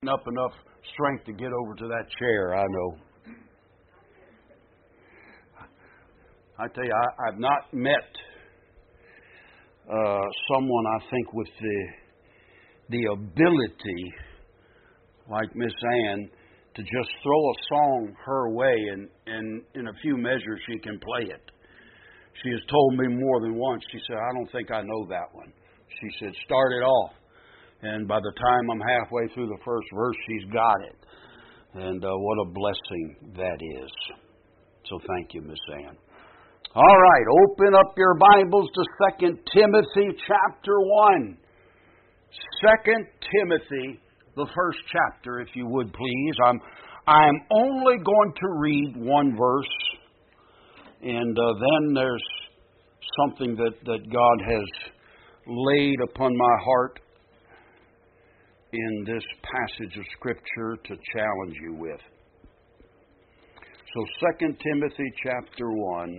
up enough strength to get over to that chair, I know. I tell you, I've not met someone, I think, with the ability, like Miss Ann, to just throw a song her way and in a few measures she can play it. She has told me more than once. She said, I don't think I know that one. She said, start it off. And by the time I'm halfway through the first verse, she's got it. And what a blessing that is. So thank you, Miss Ann. All right, open up your Bibles to 2 Timothy chapter 1. 2 Timothy, the first chapter, if you would please. I'm only going to read one verse, and then there's something that God has laid upon my heart in this passage of Scripture to challenge you with. So 2 Timothy chapter 1.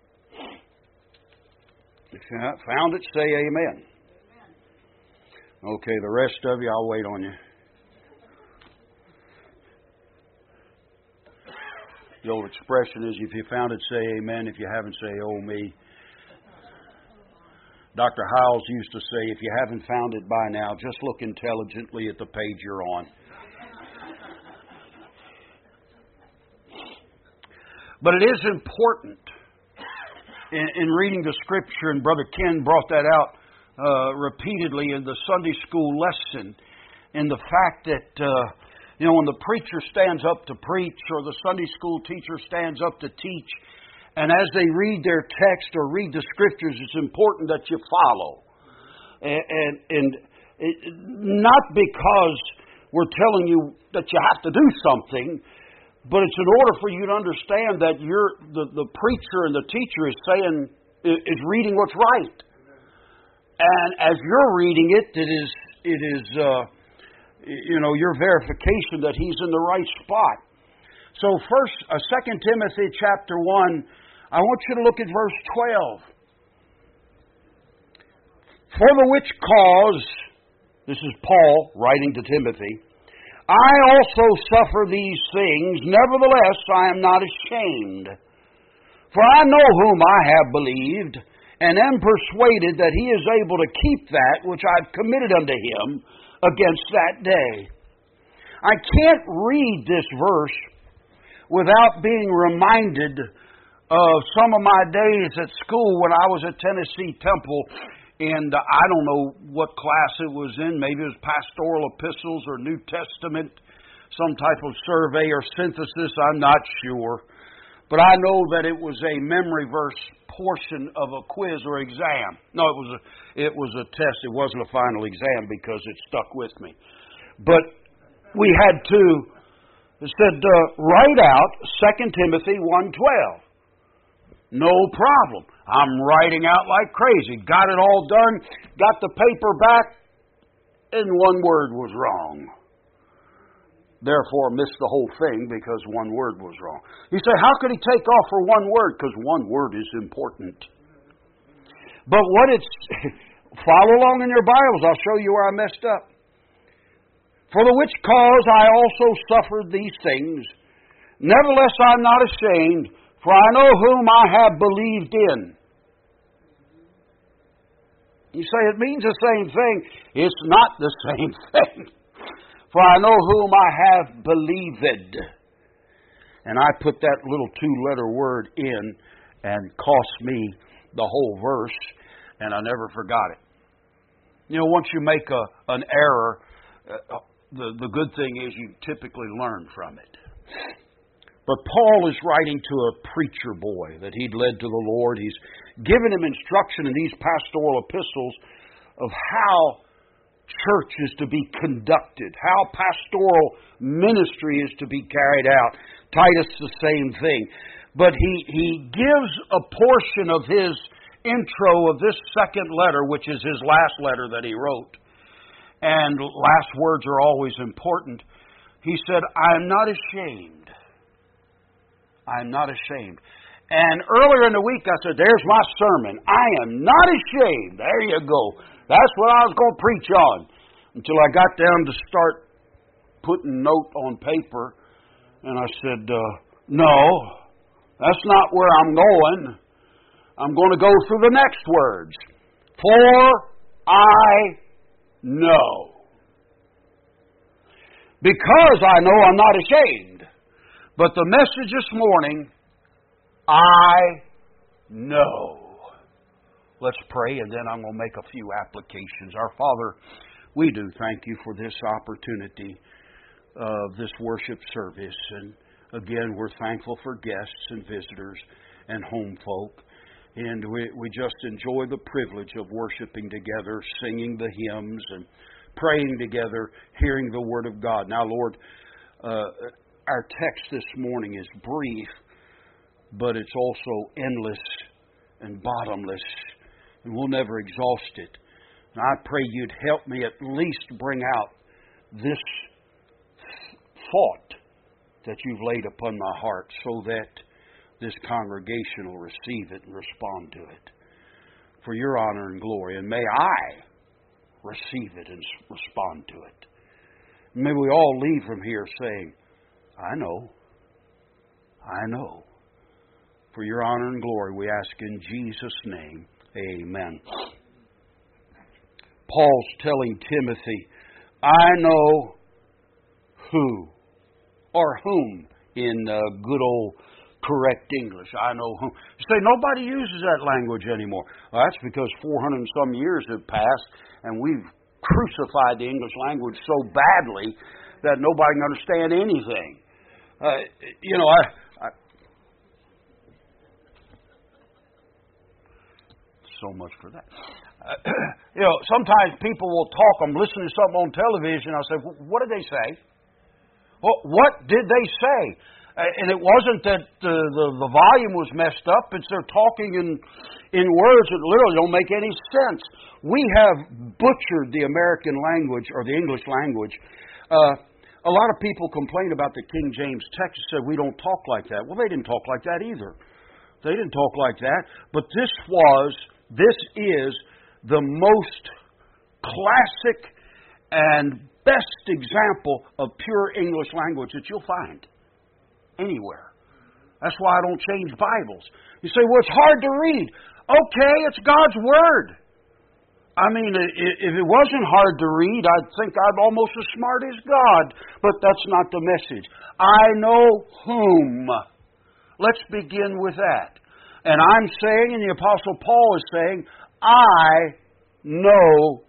If you found it, say amen. Okay, the rest of you, I'll wait on you. The old expression is, if you found it, say amen. If you haven't, say oh me. Dr. Howells used to say, if you haven't found it by now, just look intelligently at the page you're on. But it is important in reading the Scripture, and Brother Ken brought that out repeatedly in the Sunday school lesson, in the fact that, when the preacher stands up to preach or the Sunday school teacher stands up to teach, and as they read their text or read the Scriptures, it's important that you follow. And not because we're telling you that you have to do something, but it's in order for you to understand that the preacher and the teacher is reading what's right. And as you're reading it, it is your verification that he's in the right spot. So first, 2 Timothy chapter 1, I want you to look at verse 12. For the which cause, this is Paul writing to Timothy, I also suffer these things, nevertheless I am not ashamed. For I know whom I have believed, and am persuaded that he is able to keep that which I have committed unto him against that day. I can't read this verse without being reminded of some of my days at school when I was at Tennessee Temple, and I don't know what class it was in. Maybe it was pastoral epistles or New Testament, some type of survey or synthesis, I'm not sure. But I know that it was a memory verse portion of a quiz or exam. No, it was a test. It wasn't a final exam because it stuck with me. But we had to, it said, write out 2 Timothy 1:12. No problem. I'm writing out like crazy. Got it all done. Got the paper back. And one word was wrong. Therefore, missed the whole thing because one word was wrong. You say, how could he take off for one word? Because one word is important. But what it's... follow along in your Bibles. I'll show you where I messed up. For the which cause I also suffered these things. Nevertheless, I'm not ashamed, for I know whom I have believed in. You say it means the same thing. It's not the same thing. For I know whom I have believed. And I put that little 2-letter word in and cost me the whole verse, and I never forgot it. Once you make an error, the good thing is you typically learn from it. But Paul is writing to a preacher boy that he'd led to the Lord. He's given him instruction in these pastoral epistles of how church is to be conducted, how pastoral ministry is to be carried out. Titus, the same thing. But he gives a portion of his intro of this second letter, which is his last letter that he wrote. And last words are always important. He said, I am not ashamed. I am not ashamed. And earlier in the week I said, there's my sermon. I am not ashamed. There you go. That's what I was going to preach on. Until I got down to start putting note on paper, and I said, no, that's not where I'm going. I'm going to go through the next words. For I know. Because I know, I'm not ashamed. But the message this morning, I know. Let's pray, and then I'm going to make a few applications. Our Father, we do thank you for this opportunity of this worship service. And again, we're thankful for guests and visitors and home folk. And we just enjoy the privilege of worshiping together, singing the hymns and praying together, hearing the Word of God. Now, Lord, our text this morning is brief, but it's also endless and bottomless, and we'll never exhaust it. And I pray you'd help me at least bring out this thought that you've laid upon my heart so that this congregation will receive it and respond to it. For your honor and glory, and may I receive it and respond to it. May we all leave from here saying, I know. I know. For your honor and glory, we ask in Jesus' name. Amen. Paul's telling Timothy, I know who, or whom, in good old correct English. I know whom. You say, nobody uses that language anymore. Well, that's because 400 and some years have passed, and we've crucified the English language so badly that nobody can understand anything. So much for that. Sometimes people will talk. I'm listening to something on television. I'll say, what did they say? What did they say? And it wasn't that the volume was messed up. It's they're talking in words that literally don't make any sense. We have butchered the American language or the English language. A lot of people complain about the King James text and said we don't talk like that. Well, they didn't talk like that either. They didn't talk like that. But this is the most classic and best example of pure English language that you'll find anywhere. That's why I don't change Bibles. You say, well, it's hard to read. Okay, it's God's Word. I mean, if it wasn't hard to read, I'd think I'm almost as smart as God. But that's not the message. I know whom. Let's begin with that. And I'm saying, and the Apostle Paul is saying, I know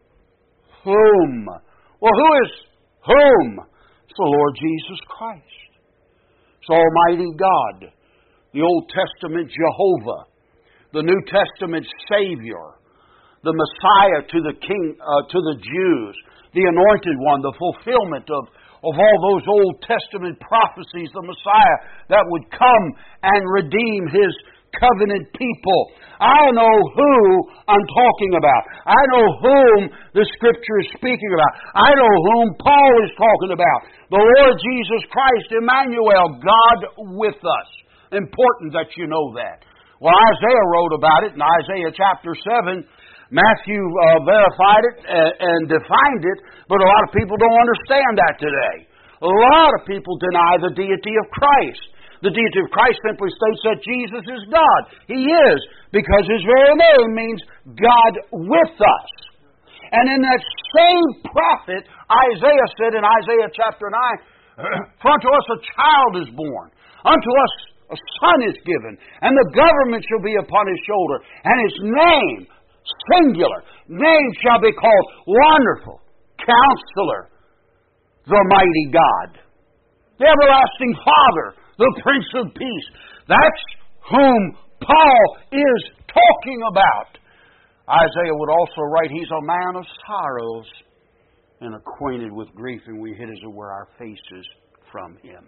whom. Well, who is whom? It's the Lord Jesus Christ. It's Almighty God. The Old Testament Jehovah. The New Testament Savior. The Messiah to the King, to the Jews. The Anointed One. The fulfillment of all those Old Testament prophecies. The Messiah that would come and redeem His covenant people. I know who I'm talking about. I know whom the Scripture is speaking about. I know whom Paul is talking about. The Lord Jesus Christ, Emmanuel, God with us. Important that you know that. Well, Isaiah wrote about it in Isaiah chapter 7. Matthew verified it and defined it, but a lot of people don't understand that today. A lot of people deny the deity of Christ. The deity of Christ simply states that Jesus is God. He is, because His very name means God with us. And in that same prophet, Isaiah said in Isaiah chapter 9, for unto us a child is born, unto us a son is given, and the government shall be upon His shoulder, and His name, singular, name shall be called Wonderful, Counselor, the Mighty God, the Everlasting Father, the Prince of Peace. That's whom Paul is talking about. Isaiah would also write, He's a man of sorrows and acquainted with grief, and we hid as it were our faces from Him.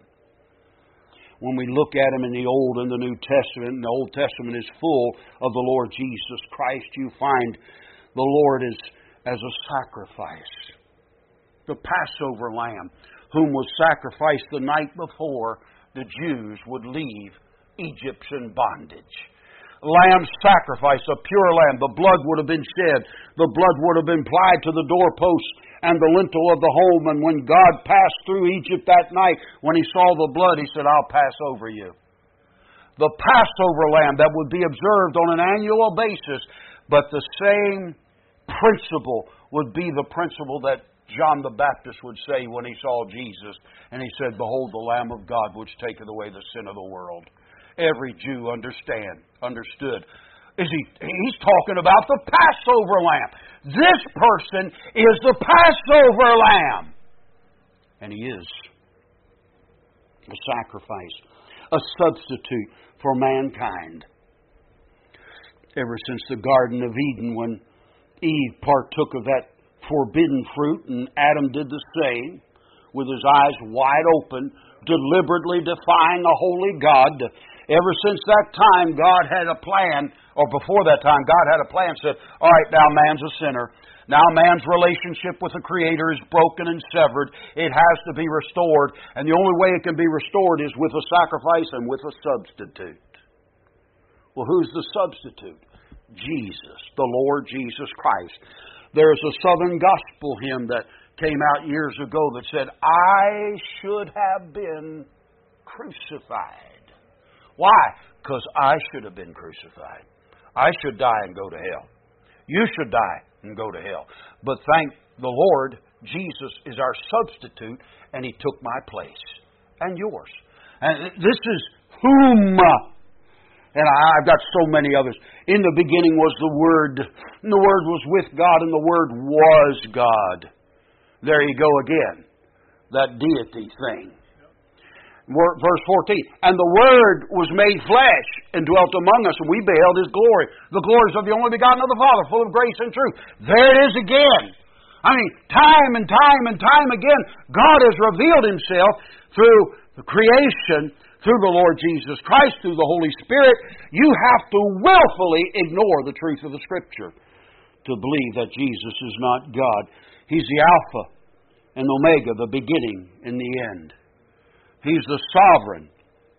When we look at Him in the Old and the New Testament, and the Old Testament is full of the Lord Jesus Christ, you find the Lord as a sacrifice. The Passover lamb, whom was sacrificed the night before the Jews would leave Egypt's in bondage. Lamb sacrifice, a pure lamb. The blood would have been shed. The blood would have been applied to the doorposts and the lintel of the home. And when God passed through Egypt that night, when He saw the blood, He said, I'll pass over you. The Passover lamb that would be observed on an annual basis, but the same principle would be the principle that John the Baptist would say when he saw Jesus. And he said, Behold the Lamb of God which taketh away the sin of the world. Every Jew understood. He's talking about the Passover lamb. This person is the Passover lamb. And He is a sacrifice, a substitute for mankind. Ever since the Garden of Eden, when Eve partook of that forbidden fruit, and Adam did the same, with his eyes wide open, deliberately defying a holy God. Ever since that time, God had a plan, or before that time, God had a plan, said, all right, now man's a sinner. Now man's relationship with the Creator is broken and severed. It has to be restored, and the only way it can be restored is with a sacrifice and with a substitute. Well, who's the substitute? Jesus, the Lord Jesus Christ. There's a Southern gospel hymn that came out years ago that said, I should have been crucified. Why? Because I should have been crucified. I should die and go to hell. You should die and go to hell. But thank the Lord, Jesus is our substitute, and He took my place and yours. And this is whom. And I've got so many others. In the beginning was the Word, and the Word was with God, and the Word was God. There you go again. That deity thing. Verse 14. And the Word was made flesh and dwelt among us, and we beheld His glory. The glories of the only begotten of the Father, full of grace and truth. There it is again. I mean, time and time and time again, God has revealed Himself through the creation, through the Lord Jesus Christ, through the Holy Spirit. You have to willfully ignore the truth of the Scripture to believe that Jesus is not God. He's the Alpha and Omega, the beginning and the end. He's the sovereign.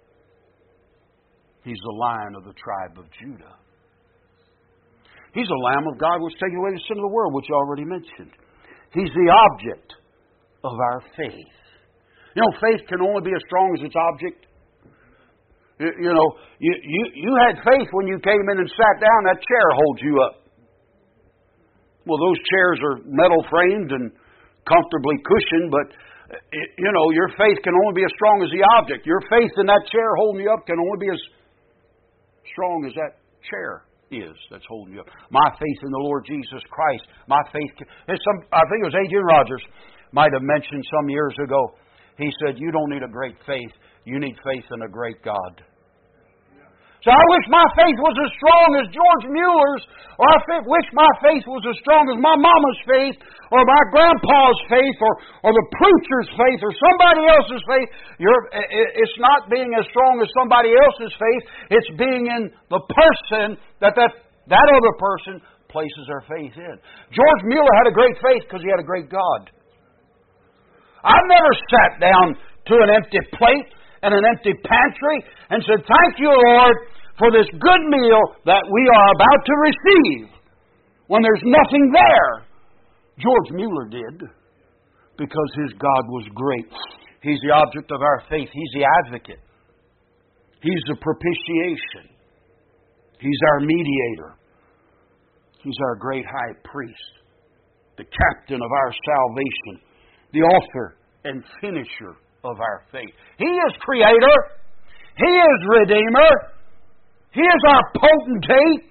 He's the Lion of the tribe of Judah. He's the Lamb of God which taketh away the sin of the world, which I already mentioned. He's the object of our faith. You know, faith can only be as strong as its object. You know, you had faith when you came in and sat down. That chair holds you up. Well, those chairs are metal framed and comfortably cushioned, but you know, your faith can only be as strong as the object. Your faith in that chair holding you up can only be as strong as that chair is that's holding you up. My faith in the Lord Jesus Christ. My faith. I think it was Adrian Rogers might have mentioned some years ago. He said, you don't need a great faith. You need faith in a great God. So I wish my faith was as strong as George Mueller's, or I wish my faith was as strong as my mama's faith, or my grandpa's faith, or the preacher's faith, or somebody else's faith. It's not being as strong as somebody else's faith. It's being in the person that other person places their faith in. George Mueller had a great faith because he had a great God. I've never sat down to an empty plate and an empty pantry and said, thank you, Lord, for this good meal that we are about to receive, when there's nothing there. George Mueller did, because his God was great. He's the object of our faith. He's the advocate. He's the propitiation. He's our mediator. He's our great high priest, the captain of our salvation, the author and finisher of our faith. He is Creator. He is Redeemer. He is our potentate.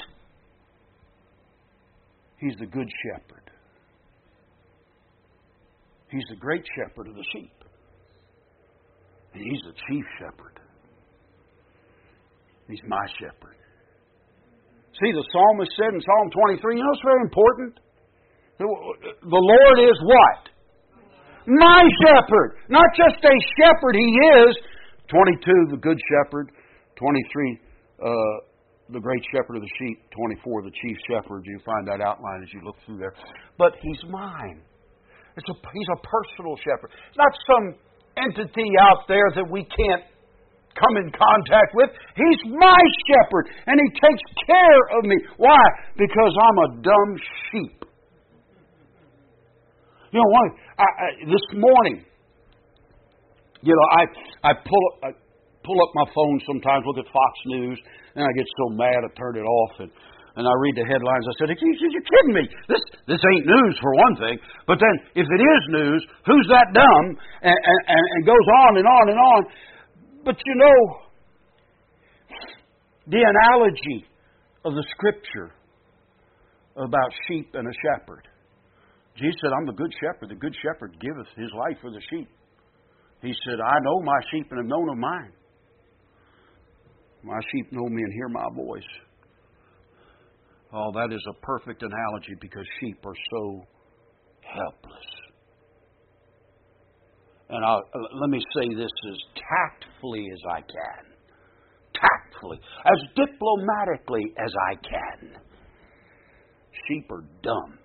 He's the Good Shepherd. He's the great shepherd of the sheep. And He's the chief shepherd. He's my shepherd. See, the psalmist said in Psalm 23, you know it's very important. The Lord is what? My shepherd. Not just a shepherd, He is. 22, the good shepherd. 23, the great shepherd of the sheep. 24, the chief shepherd. You find that outline as you look through there. But He's mine. He's a personal shepherd. It's not some entity out there that we can't come in contact with. He's my shepherd, and He takes care of me. Why? Because I'm a dumb sheep. You know what? This morning, I pull up my phone sometimes, look at Fox News, and I get so mad I turn it off, and I read the headlines. I said, "You're kidding me! This ain't news for one thing." But then, if it is news, who's that dumb? And goes on and on and on. But you know, the analogy of the Scripture about sheep and a shepherd. Jesus said, "I'm the good shepherd. The good shepherd giveth his life for the sheep." He said, "I know my sheep and have known of mine. My sheep know me and hear my voice." Oh, that is a perfect analogy because sheep are so helpless. And let me say this as tactfully as I can. Tactfully. As diplomatically as I can. Sheep are dumb.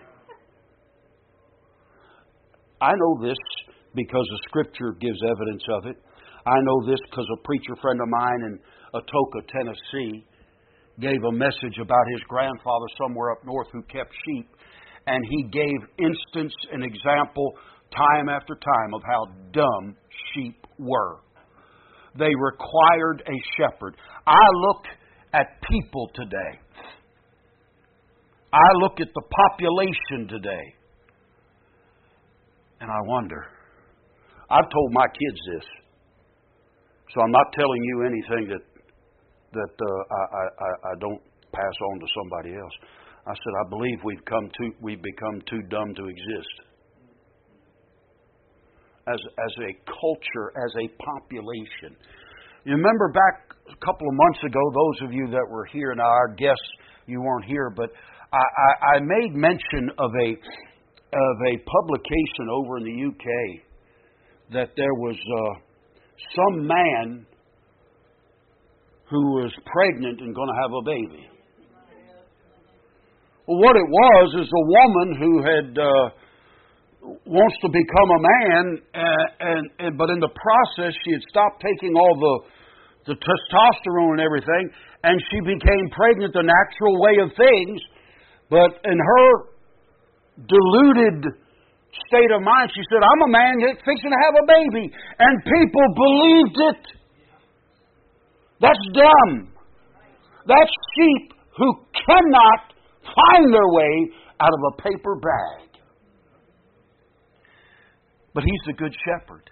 I know this because the Scripture gives evidence of it. I know this because a preacher friend of mine in Atoka, Tennessee, gave a message about his grandfather somewhere up north who kept sheep, and he gave instance and example time after time of how dumb sheep were. They required a shepherd. I look at people today. I look at the population today, and I wonder. I've told my kids this, so I'm not telling you anything that I don't pass on to somebody else. I said, I believe we've become too dumb to exist. As a culture, as a population. You remember back a couple of months ago, those of you that were here, now our guests, you weren't here, but I made mention of a publication over in the UK that there was some man who was pregnant and going to have a baby. Well, what it was is a woman who had wants to become a man, but in the process she had stopped taking all the testosterone and everything, and she became pregnant the natural way of things. But in her deluded state of mind, she said, "I'm a man fixing to have a baby," and people believed it. That's dumb. That's sheep who cannot find their way out of a paper bag. But He's the good shepherd.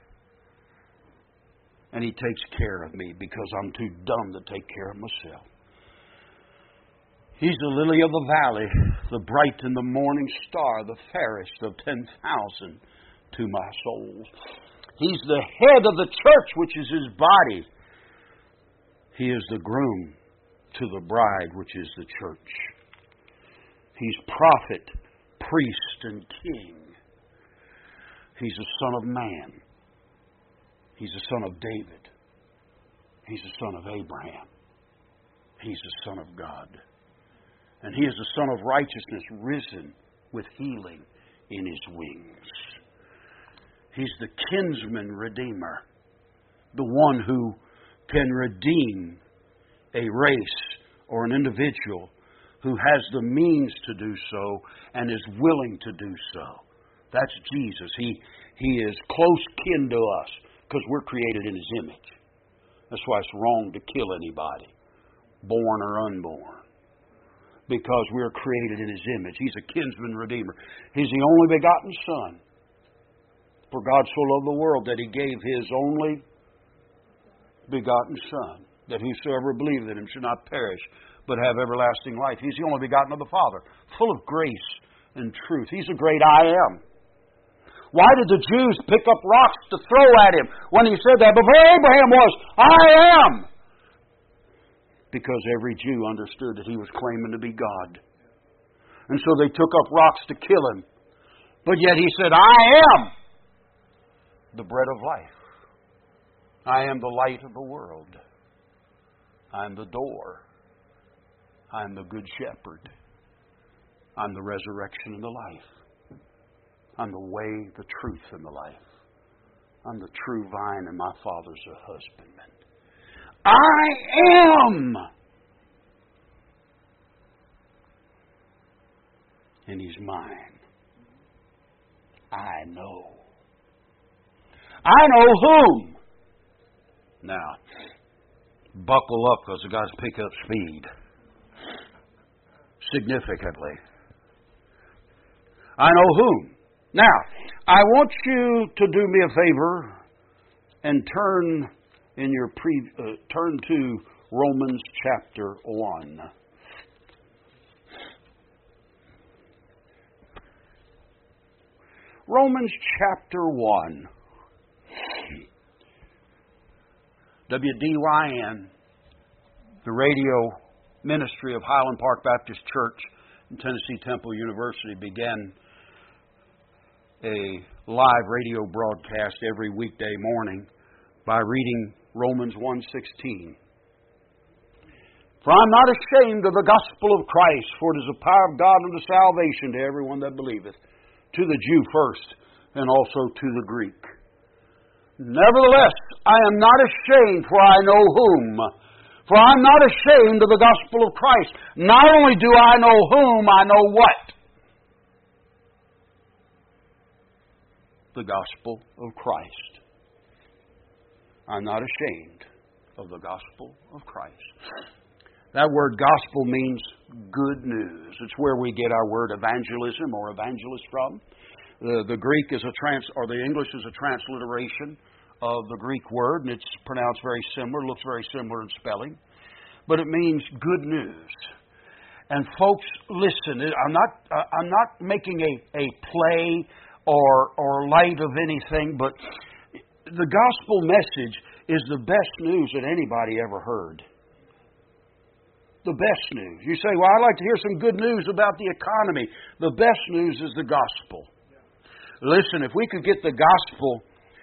And He takes care of me because I'm too dumb to take care of myself. He's the lily of the valley, the bright and the morning star, the fairest of 10,000 to my soul. He's the head of the church, which is His body. He is the groom to the bride, which is the church. He's prophet, priest, and king. He's the Son of Man. He's the Son of David. He's the Son of Abraham. He's the Son of God. And He is the Son of righteousness, risen with healing in His wings. He's the kinsman redeemer, the one who can redeem a race or an individual who has the means to do so and is willing to do so. That's Jesus. He is close kin to us because we're created in His image. That's why it's wrong to kill anybody, born or unborn, because we're created in His image. He's a kinsman redeemer. He's the only begotten Son. For God so loved the world that He gave His only begotten Son, that whosoever believeth in Him should not perish, but have everlasting life. He's the only begotten of the Father, full of grace and truth. He's a great I am. Why did the Jews pick up rocks to throw at Him when He said that? Before Abraham was, I am. Because every Jew understood that He was claiming to be God. And so they took up rocks to kill Him. But yet He said, I am the bread of life. I am the light of the world. I am the door. I am the good shepherd. I'm the resurrection and the life. I'm the way, the truth, and the life. I'm the true vine, and my Father's a husbandman. I am! And He's mine. I know. I know whom. Now, buckle up because I've got to pick up speed significantly. I know whom. Now, I want you to do me a favor and turn to Romans chapter 1. Romans chapter 1. WDYN, the radio ministry of Highland Park Baptist Church and Tennessee Temple University, began a live radio broadcast every weekday morning by reading Romans 1:16. For I'm not ashamed of the gospel of Christ, for it is the power of God unto salvation to everyone that believeth, to the Jew first, and also to the Greek. Nevertheless, I am not ashamed, for I know whom. For I am not ashamed of the gospel of Christ. Not only do I know whom, I know what? The gospel of Christ. I'm not ashamed of the gospel of Christ. That word gospel means good news. It's where we get our word evangelism or evangelist from. The Greek is the English is a transliteration of the Greek word, and it's pronounced very similar, looks very similar in spelling, but it means good news. And folks, listen, I'm not making a play or light of anything, but the gospel message is the best news that anybody ever heard. The best news. You say, well, I'd like to hear some good news about the economy. The best news is the gospel. Listen, if we could get the gospel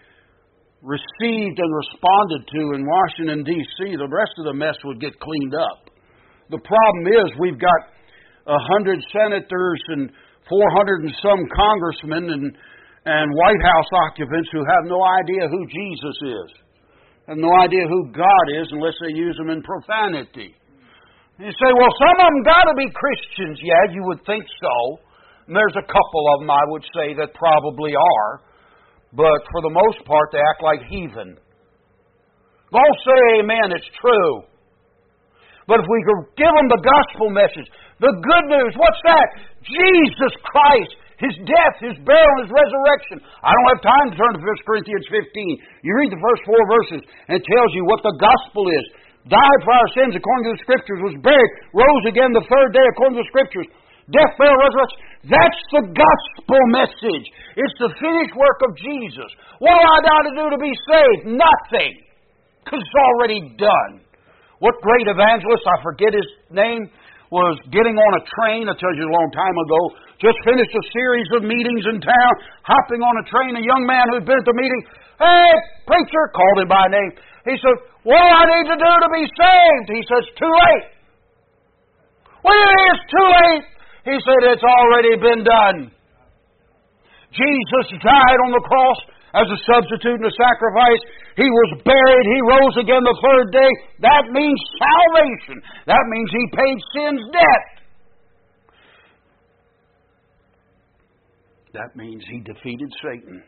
received and responded to in Washington, D.C., the rest of the mess would get cleaned up. The problem is we've got 100 senators and 400 and some congressmen and White House occupants who have no idea who Jesus is, have no idea who God is unless they use him in profanity. You say, well, some of them got to be Christians. Yeah, you would think so. And there's a couple of them, I would say, that probably are. But for the most part, they act like heathen. Don't say amen, it's true. But if we could give them the gospel message, the good news, what's that? Jesus Christ, His death, His burial, His resurrection. I don't have time to turn to 1 Corinthians 15. You read the first 4 verses, and it tells you what the gospel is. Died for our sins according to the Scriptures, was buried, rose again the third day according to the Scriptures. Death, burial, resurrection. That's the gospel message. It's the finished work of Jesus. What do I got to do to be saved? Nothing. Because it's already done. What great evangelist, I forget his name, was getting on a train, I tell you a long time ago, just finished a series of meetings in town, hopping on a train, a young man who'd been at the meeting, hey, preacher, called him by name. He said, what do I need to do to be saved? He says, too late. What do you mean it's too late? He said, it's already been done. Jesus died on the cross as a substitute and a sacrifice. He was buried. He rose again the third day. That means salvation. That means He paid sin's debt. That means He defeated Satan.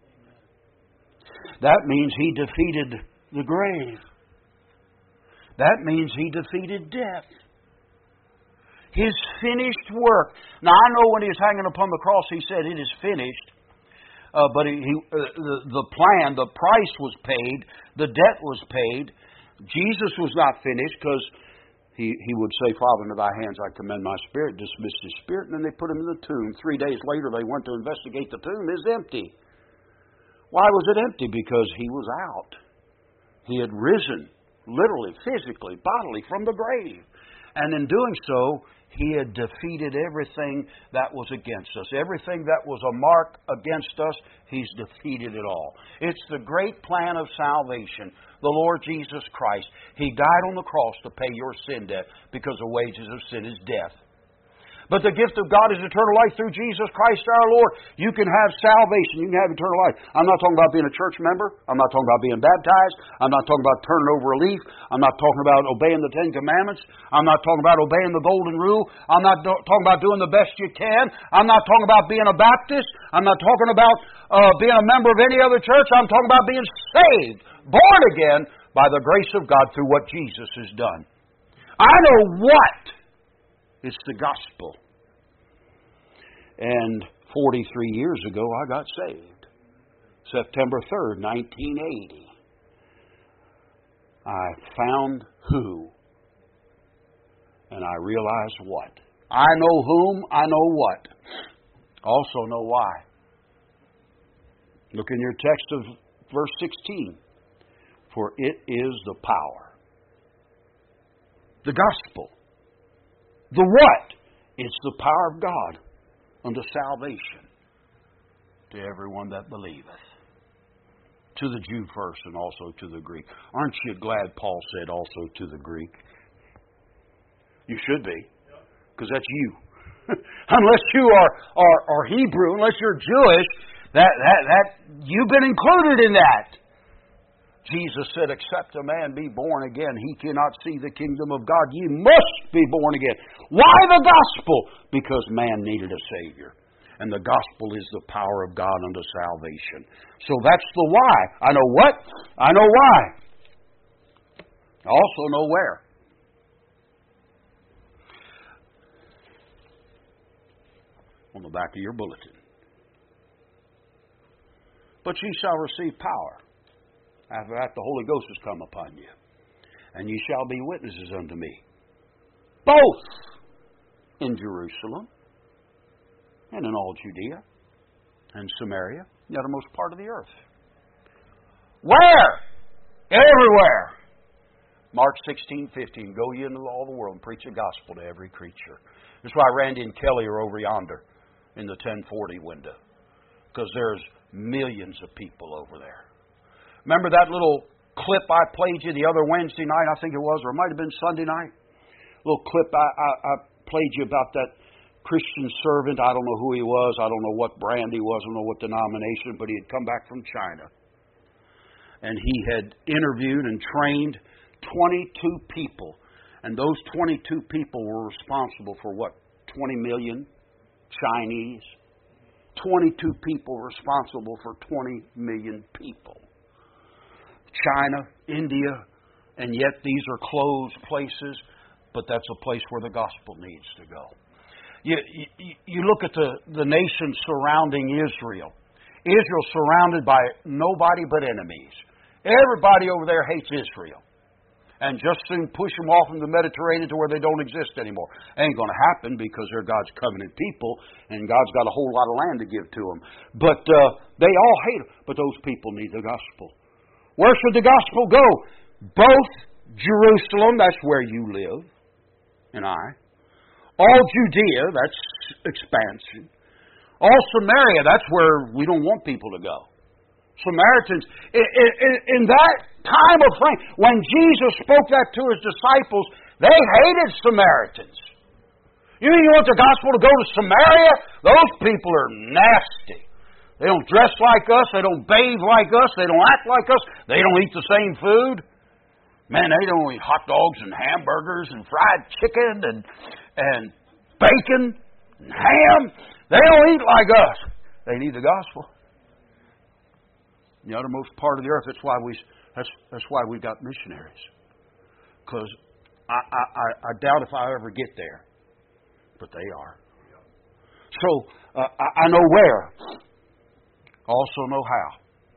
That means He defeated the grave. That means He defeated death. His finished work. Now, I know when He was hanging upon the cross, He said, it is finished. But the plan, the price was paid. The debt was paid. Jesus was not finished because he would say, Father, into Thy hands I commend my spirit. Dismissed His spirit, and then they put Him in the tomb. 3 days later, they went to investigate the tomb. It's empty. Why was it empty? Because He was out. He had risen, literally, physically, bodily, from the grave. And in doing so, He had defeated everything that was against us. Everything that was a mark against us, He's defeated it all. It's the great plan of salvation. The Lord Jesus Christ. He died on the cross to pay your sin debt because the wages of sin is death. But the gift of God is eternal life through Jesus Christ our Lord. You can have salvation. You can have eternal life. I'm not talking about being a church member. I'm not talking about being baptized. I'm not talking about turning over a leaf. I'm not talking about obeying the Ten Commandments. I'm not talking about obeying the Golden Rule. I'm not talking about doing the best you can. I'm not talking about being a Baptist. I'm not talking about being a member of any other church. I'm talking about being saved, born again by the grace of God through what Jesus has done. I know what. It's the gospel. And 43 years ago, I got saved. September 3rd, 1980. I found who. And I realized what. I know whom, I know what. Also know why. Look in your text of verse 16. For it is the power. The gospel. The what? It's the power of God unto salvation to everyone that believeth. To the Jew first and also to the Greek. Aren't you glad Paul said also to the Greek? You should be. Because that's you. Unless you are Hebrew, unless you're Jewish, that you've been included in that. Jesus said, except a man be born again, he cannot see the kingdom of God. Ye must be born again. Why the gospel? Because man needed a Savior. And the gospel is the power of God unto salvation. So that's the why. I know what? I know why. I also know where. On the back of your bulletin. But ye shall receive power. After that, the Holy Ghost has come upon you. And ye shall be witnesses unto me. Both in Jerusalem and in all Judea and Samaria, the uttermost part of the earth. Where? Everywhere. Mark 16:15. Go ye into all the world and preach the gospel to every creature. That's why Randy and Kelly are over yonder in the 1040 window. Because there's millions of people over there. Remember that little clip I played you the other Wednesday night, I think it was, or it might have been Sunday night? Little clip I played you about that Christian servant. I don't know who he was. I don't know what brand he was. I don't know what denomination, but he had come back from China. And he had interviewed and trained 22 people. And those 22 people were responsible for what? 20 million Chinese? 22 people responsible for 20 million people. China, India, and yet these are closed places, but that's a place where the gospel needs to go. You look at the nations surrounding Israel. Israel surrounded by nobody but enemies. Everybody over there hates Israel. And just soon push them off in the Mediterranean to where they don't exist anymore. Ain't going to happen because they're God's covenant people, and God's got a whole lot of land to give to them. But they all hate them. But those people need the gospel. Where should the gospel go? Both Jerusalem, that's where you live, and I. All Judea, that's expansion. All Samaria, that's where we don't want people to go. Samaritans, in that time of frame, when Jesus spoke that to His disciples, they hated Samaritans. You mean you want the gospel to go to Samaria? Those people are nasty. They don't dress like us. They don't bathe like us. They don't act like us. They don't eat the same food. Man, they don't eat hot dogs and hamburgers and fried chicken and bacon and ham. They don't eat like us. They need the gospel. The uttermost part of the earth. That's why we've got missionaries. Because I doubt if I ever get there, but they are. So I know where. Also know how.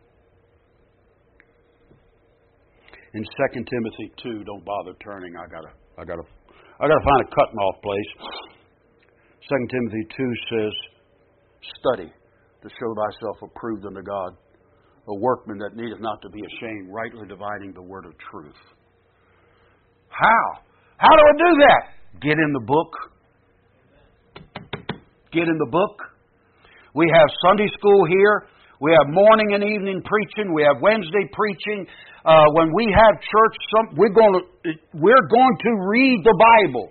In 2 Timothy 2, don't bother turning. I gotta find a cutting off place. 2 Timothy 2 says, "Study to show thyself approved unto God, a workman that needeth not to be ashamed, rightly dividing the word of truth." How? How do I do that? Get in the book. Get in the book. We have Sunday school here. We have morning and evening preaching. We have Wednesday preaching. When we have church, we're going to read the Bible.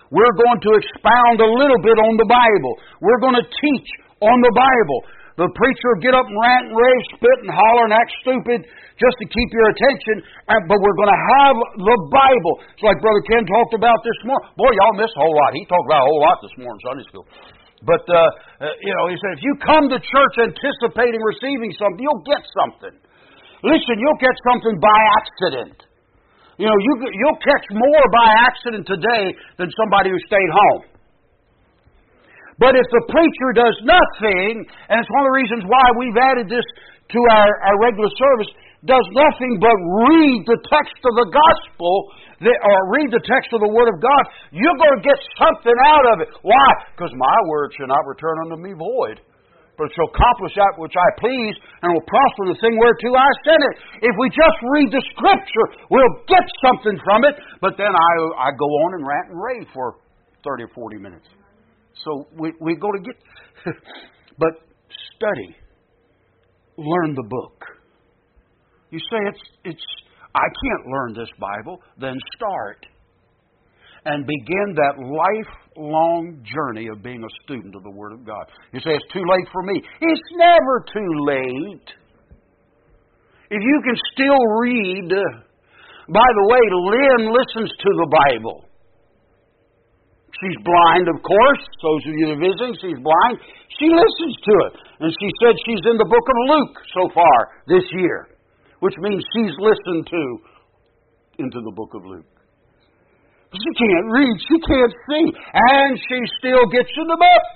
We're going to expound a little bit on the Bible. We're going to teach on the Bible. The preacher will get up and rant and rave, spit and holler and act stupid just to keep your attention, but we're going to have the Bible. It's like Brother Ken talked about this morning. Boy, y'all missed a whole lot. He talked about a whole lot this morning in Sunday school. But, he said, if you come to church anticipating receiving something, you'll get something. Listen, you'll get something by accident. You'll catch more by accident today than somebody who stayed home. But if the preacher does nothing, and it's one of the reasons why we've added this to our regular service, does nothing but read the text of the gospel, or read the text of the Word of God, you're going to get something out of it. Why? Because my word shall not return unto me void, but it shall accomplish that which I please, and will prosper the thing whereto I sent it. If we just read the Scripture, we'll get something from it, but then I go on and rant and rave for 30 or 40 minutes. So we go to get... But study. Learn the book. You say, I can't learn this Bible. Then start. And begin that lifelong journey of being a student of the Word of God. You say, it's too late for me. It's never too late. If you can still read... By the way, Lynn listens to the Bible. She's blind, of course. Those of you that are visiting, she's blind. She listens to it. And she said she's in the book of Luke so far this year, which means she's listened to into the book of Luke. But she can't read. She can't see. And she still gets in the book.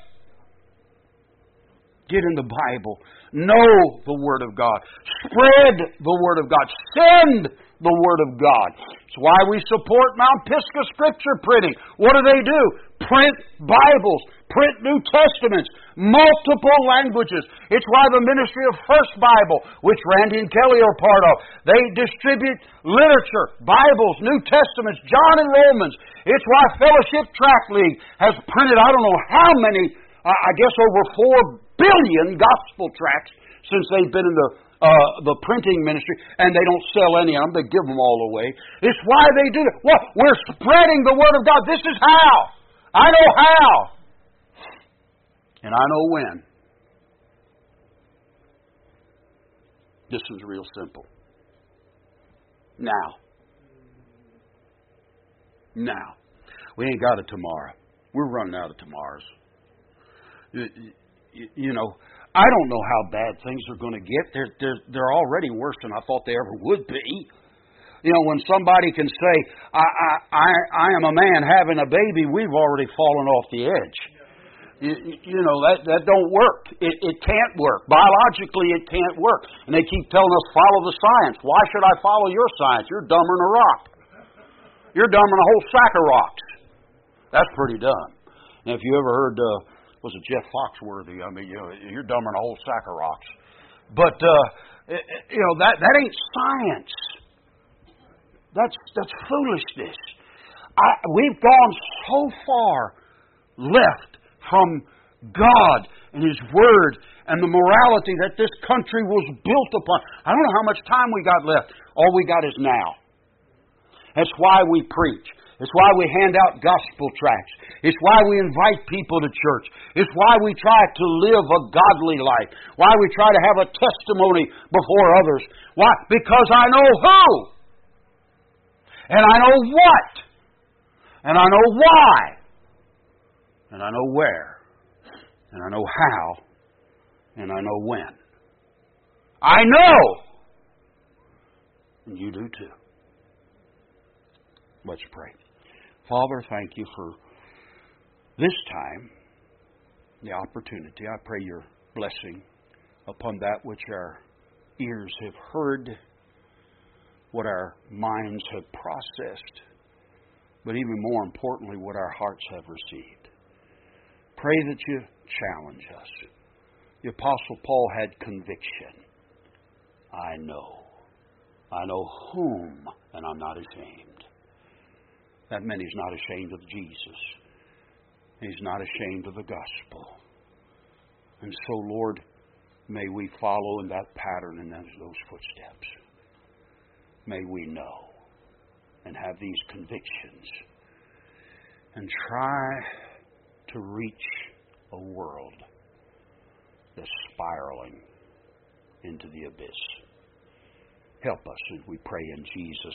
Get in the Bible. Know the Word of God. Spread the Word of God. Send the Word of God. It's why we support Mount Pisgah Scripture Printing. What do? Print Bibles. Print New Testaments. Multiple languages. It's why the ministry of First Bible, which Randy and Kelly are part of, they distribute literature, Bibles, New Testaments, John and Romans. It's why Fellowship Tract League has printed, I don't know how many, I guess over 4 billion gospel tracts since they've been in the printing ministry, and they don't sell any of them. They give them all away. It's why they do it. What? We're spreading the Word of God. This is how. I know how. And I know when. This is real simple. Now. We ain't got it tomorrow. We're running out of tomorrows. I don't know how bad things are going to get. They're already worse than I thought they ever would be. When somebody can say, I am a man having a baby, we've already fallen off the edge. That don't work. It can't work. Biologically, it can't work. And they keep telling us, follow the science. Why should I follow your science? You're dumber than a rock. You're dumber than a whole sack of rocks. That's pretty dumb. And if you ever heard... was it Jeff Foxworthy? I mean, you're dumber than a whole sack of rocks. But that ain't science. That's foolishness. We've gone so far left from God and His Word and the morality that this country was built upon. I don't know how much time we got left. All we got is now. That's why we preach. It's why we hand out gospel tracts. It's why we invite people to church. It's why we try to live a godly life. Why we try to have a testimony before others. Why? Because I know who. And I know what. And I know why. And I know where. And I know how. And I know when. I know. And you do too. Let's pray. Father, thank you for this time, the opportunity. I pray your blessing upon that which our ears have heard, what our minds have processed, but even more importantly, what our hearts have received. Pray that you challenge us. The Apostle Paul had conviction. I know whom, and I'm not ashamed. That meant he's not ashamed of Jesus. He's not ashamed of the gospel. And so, Lord, may we follow in that pattern and those footsteps. May we know and have these convictions. and try to reach a world that's spiraling into the abyss. Help us, and we pray in Jesus'